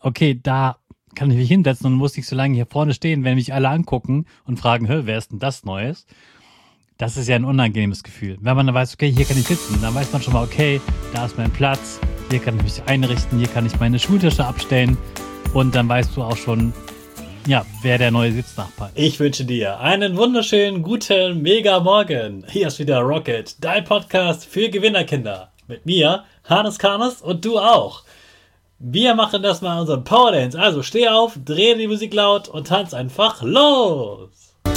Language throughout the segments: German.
okay, da kann ich mich hinsetzen und muss nicht so lange hier vorne stehen, wenn mich alle angucken und fragen, wer ist denn das Neues? Das ist ja ein unangenehmes Gefühl. Wenn man dann weiß, okay, hier kann ich sitzen, dann weiß man schon mal, okay, da ist mein Platz, hier kann ich mich einrichten, hier kann ich meine Schultische abstellen und dann weißt du auch schon, ja, wer der neue Sitznachbar ist. Ich wünsche dir einen wunderschönen, guten, mega Morgen. Hier ist wieder Rocket, dein Podcast für Gewinnerkinder. Mit mir, Hannes Karnes und du auch. Wir machen das mal unseren Powerdance. Also steh auf, dreh die Musik laut und tanz einfach los.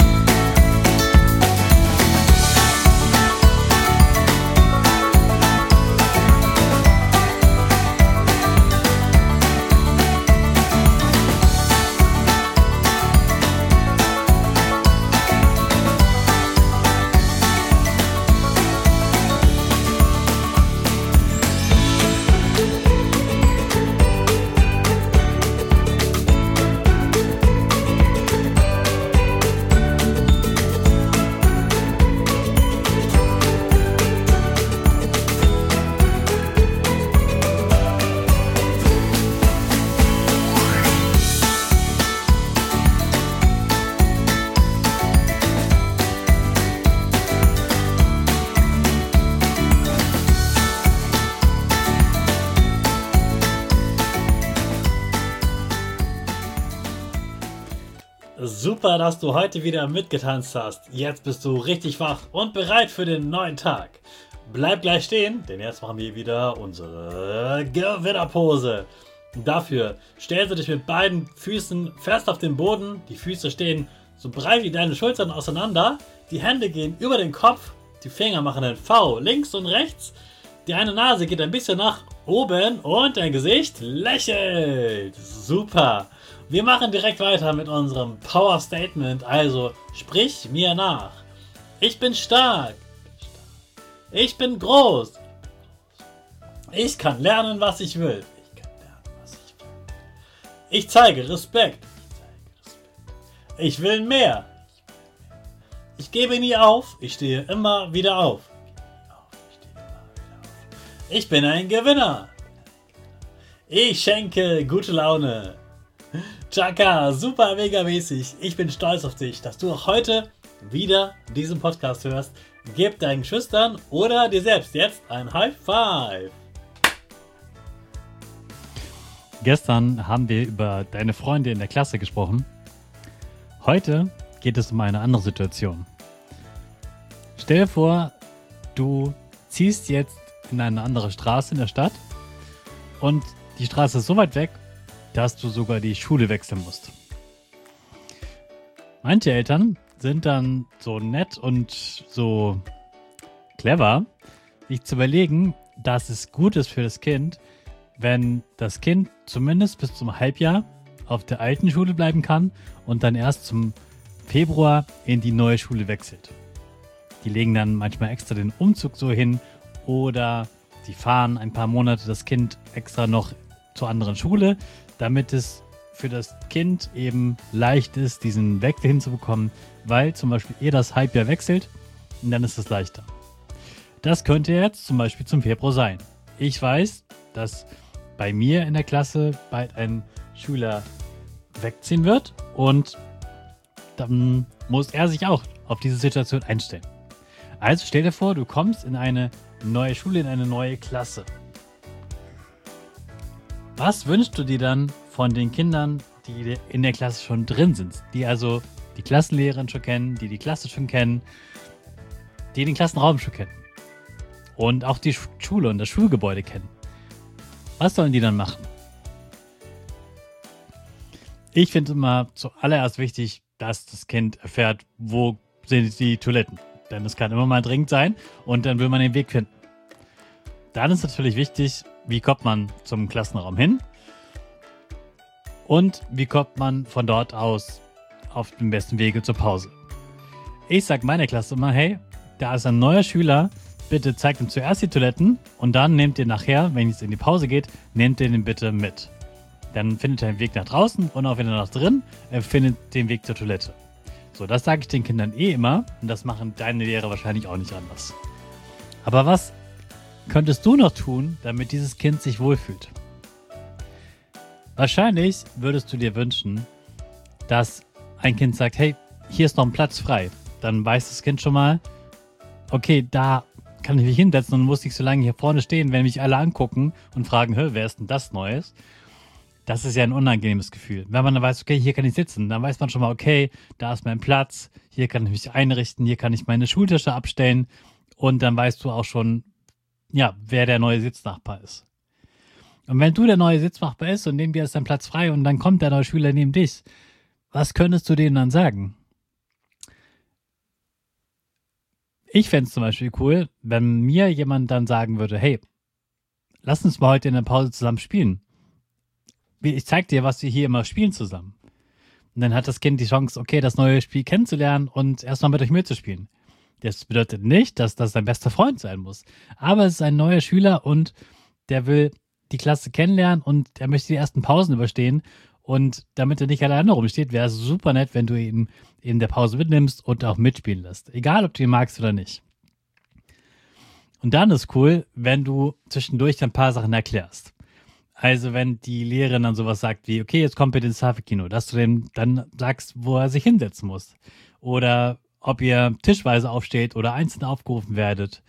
Super, dass du heute wieder mitgetanzt hast. Jetzt bist du richtig wach und bereit für den neuen Tag. Bleib gleich stehen, denn jetzt machen wir wieder unsere Gewinnerpose. Dafür stellst du dich mit beiden Füßen fest auf den Boden. Die Füße stehen so breit wie deine Schultern auseinander. Die Hände gehen über den Kopf. Die Finger machen ein V links und rechts. Die eine Nase geht ein bisschen nach oben und dein Gesicht lächelt. Super. Wir machen direkt weiter mit unserem Power Statement, also sprich mir nach. Ich bin stark. Ich bin groß. Ich kann lernen, was ich will. Ich zeige Respekt. Ich will mehr. Ich gebe nie auf. Ich stehe immer wieder auf. Ich bin ein Gewinner. Ich schenke gute Laune. Chaka, super mega mäßig. Ich bin stolz auf dich, dass du auch heute wieder diesen Podcast hörst. Gib deinen Geschwistern oder dir selbst jetzt ein High Five. Gestern haben wir über deine Freunde in der Klasse gesprochen. Heute geht es um eine andere Situation. Stell dir vor, du ziehst jetzt in eine andere Straße in der Stadt und die Straße ist so weit weg, dass du sogar die Schule wechseln musst. Manche Eltern sind dann so nett und so clever, sich zu überlegen, dass es gut ist für das Kind, wenn das Kind zumindest bis zum Halbjahr auf der alten Schule bleiben kann und dann erst zum Februar in die neue Schule wechselt. Die legen dann manchmal extra den Umzug so hin oder sie fahren ein paar Monate das Kind extra noch zur anderen Schule, damit es für das Kind eben leicht ist, diesen Wechsel hinzubekommen, weil zum Beispiel ihr das Halbjahr wechselt und dann ist es leichter. Das könnte jetzt zum Beispiel zum Februar sein. Ich weiß, dass bei mir in der Klasse bald ein Schüler wegziehen wird und dann muss er sich auch auf diese Situation einstellen. Also stell dir vor, du kommst in eine neue Schule, in eine neue Klasse. Was wünschst du dir dann von den Kindern, die in der Klasse schon drin sind? Die also die Klassenlehrerin schon kennen, die Klasse schon kennen, die den Klassenraum schon kennen und auch die Schule und das Schulgebäude kennen. Was sollen die dann machen? Ich finde immer zuallererst wichtig, dass das Kind erfährt, wo sind die Toiletten. Denn es kann immer mal dringend sein und dann will man den Weg finden. Dann ist natürlich wichtig, wie kommt man zum Klassenraum hin und wie kommt man von dort aus auf dem besten Wege zur Pause. Ich sage meiner Klasse immer, hey, da ist ein neuer Schüler, bitte zeigt ihm zuerst die Toiletten und dann nehmt ihr nachher, wenn es in die Pause geht, nehmt ihr den bitte mit. Dann findet er den Weg nach draußen und auch wieder nach drin, er findet den Weg zur Toilette. So, das sage ich den Kindern immer und das machen deine Lehrer wahrscheinlich auch nicht anders. Aber was könntest du noch tun, damit dieses Kind sich wohlfühlt? Wahrscheinlich würdest du dir wünschen, dass ein Kind sagt, hey, hier ist noch ein Platz frei. Dann weiß das Kind schon mal, okay, da kann ich mich hinsetzen und muss nicht so lange hier vorne stehen, wenn mich alle angucken und fragen, wer ist denn das Neues? Das ist ja ein unangenehmes Gefühl. Wenn man dann weiß, okay, hier kann ich sitzen, dann weiß man schon mal, okay, da ist mein Platz, hier kann ich mich einrichten, hier kann ich meine Schultasche abstellen und dann weißt du auch schon, ja, wer der neue Sitznachbar ist. Und wenn du der neue Sitznachbar bist und neben dir ist dein Platz frei und dann kommt der neue Schüler neben dich, was könntest du denen dann sagen? Ich fände es zum Beispiel cool, wenn mir jemand dann sagen würde, hey, lass uns mal heute in der Pause zusammen spielen. Ich zeig dir, was wir hier immer spielen zusammen. Und dann hat das Kind die Chance, okay, das neue Spiel kennenzulernen und erstmal mit euch mitzuspielen. Das bedeutet nicht, dass das dein bester Freund sein muss. Aber es ist ein neuer Schüler und der will die Klasse kennenlernen und er möchte die ersten Pausen überstehen. Und damit er nicht alleine rumsteht, wäre es super nett, wenn du ihn in der Pause mitnimmst und auch mitspielen lässt. Egal, ob du ihn magst oder nicht. Und dann ist cool, wenn du zwischendurch ein paar Sachen erklärst. Also wenn die Lehrerin dann sowas sagt wie, okay, jetzt kommt bitte ins Hafe-Kino, dass du dem dann sagst, wo er sich hinsetzen muss. Oder ob ihr tischweise aufsteht oder einzeln aufgerufen werdet.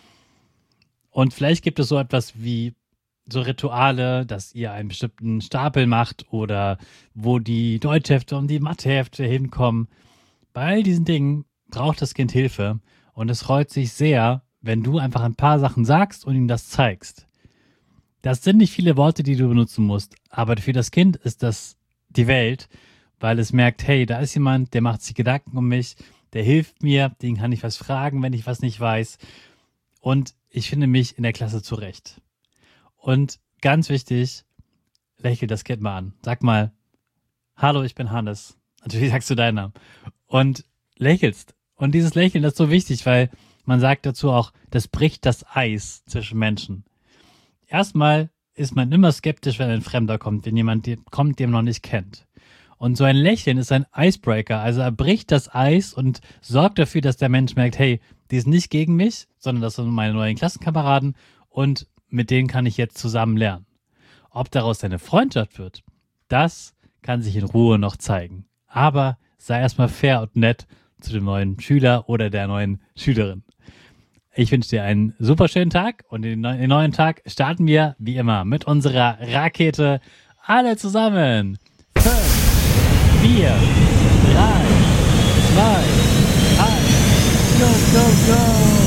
Und vielleicht gibt es so etwas wie so Rituale, dass ihr einen bestimmten Stapel macht oder wo die Deutschhefte und die Mathehefte hinkommen. Bei all diesen Dingen braucht das Kind Hilfe und es freut sich sehr, wenn du einfach ein paar Sachen sagst und ihm das zeigst. Das sind nicht viele Worte, die du benutzen musst, aber für das Kind ist das die Welt, weil es merkt, hey, da ist jemand, der macht sich Gedanken um mich, der hilft mir, den kann ich was fragen, wenn ich was nicht weiß. Und ich finde mich in der Klasse zurecht. Und ganz wichtig, lächel das Kind mal an. Sag mal, hallo, ich bin Hannes. Natürlich sagst du deinen Namen. Und lächelst. Und dieses Lächeln ist so wichtig, weil man sagt dazu auch, das bricht das Eis zwischen Menschen. Erstmal ist man immer skeptisch, wenn ein Fremder kommt, wenn jemand kommt, den man noch nicht kennt. Und so ein Lächeln ist ein Icebreaker, also er bricht das Eis und sorgt dafür, dass der Mensch merkt, hey, die ist nicht gegen mich, sondern das sind meine neuen Klassenkameraden und mit denen kann ich jetzt zusammen lernen. Ob daraus eine Freundschaft wird, das kann sich in Ruhe noch zeigen. Aber sei erstmal fair und nett zu dem neuen Schüler oder der neuen Schülerin. Ich wünsche dir einen super schönen Tag und in den neuen Tag starten wir wie immer mit unserer Rakete alle zusammen. 5, 4, 3, 2, 1, go, go, go!